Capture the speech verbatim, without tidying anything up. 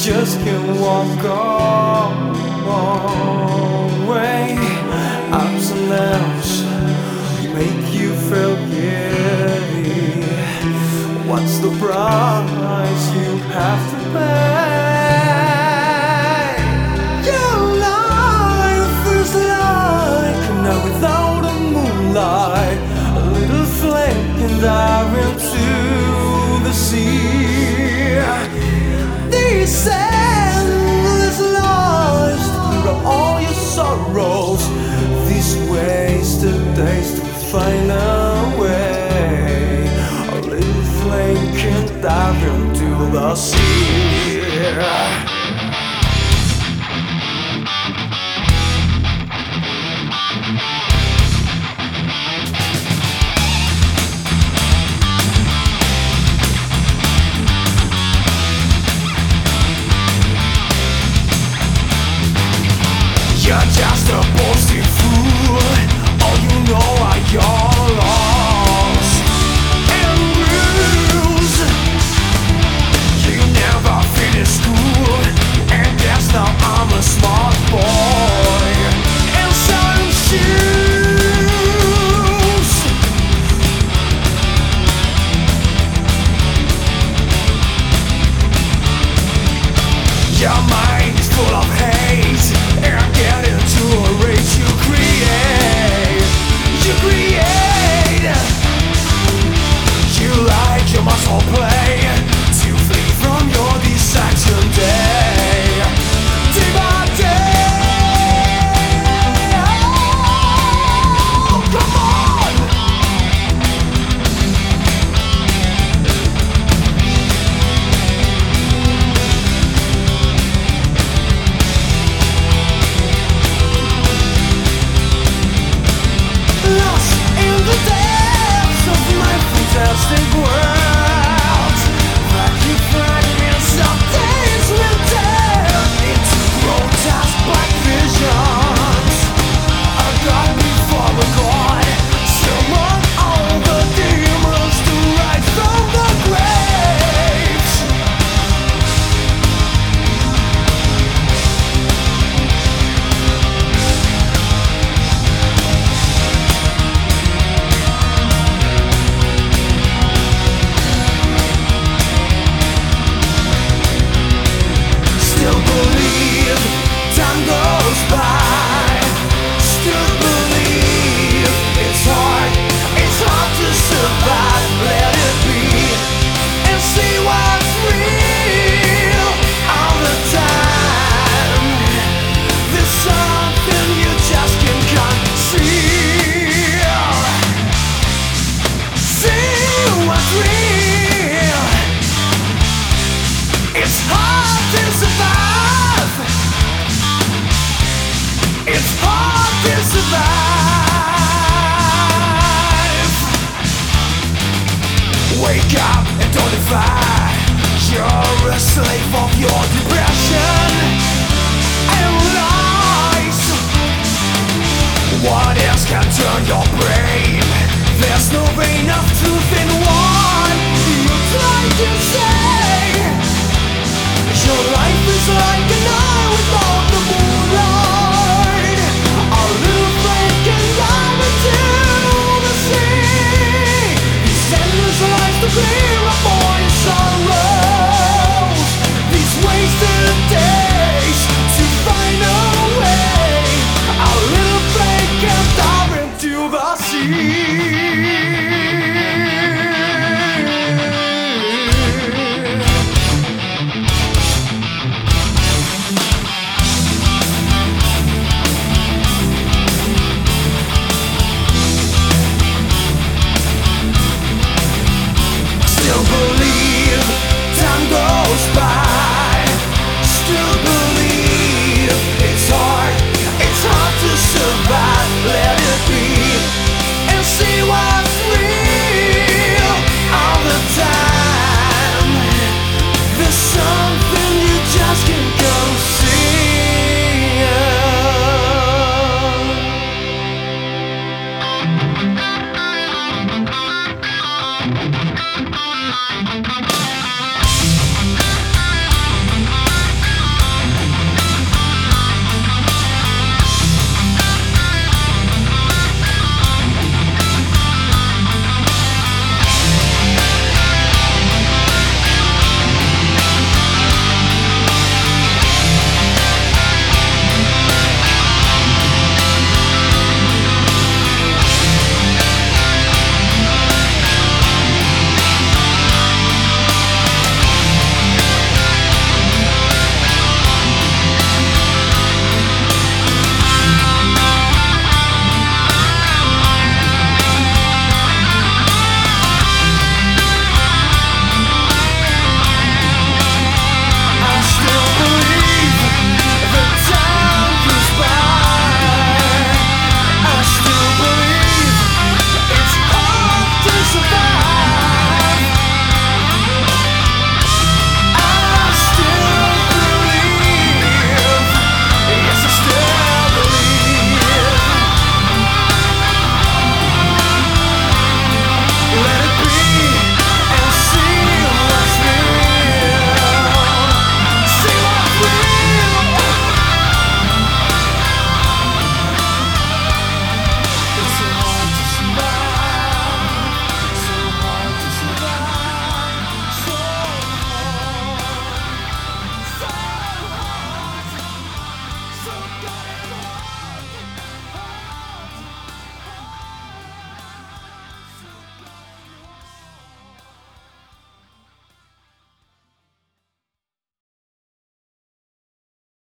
just can't walk away. Ups and downs make you feel giddy. What's the price you have to pay? Your life is like a night without a moonlight, a little flake and dive into the sea. These endless lives to clear up all your sorrows. These wasted days to find a way. A little flame can dive into the sea. You're just a boasting fool. All you know are your loss and bruise. You never finished school, and guess now I'm a smart boy in some shoes. Your mind is full of hate, and get into a rage. You create, you create. You like your muscle play to flee from your dissection day, day by day. Oh, come on. Lost in the depths of my fantastic world, vacuum fragments of days will turn into grotesque black visions. A god before a god, summon all the demons to rise from the graves. Still believe time goes by. Still believe it's hard, it's hard to survive. Let it be and see what's real all the time. There's something you just can't conceal. See what's real. It's hard to survive. It's hard to survive. Wake up and don't defy. You're a slave of your depression and lies. What else can turn your brain? There's no vein of truth in what you try to say. Your life is like a night without the moonlight. A little flame can dive into the sea. These endless lives to clear up all your sorrows. These wasted days to find a way. A little flame can dive into the sea. Got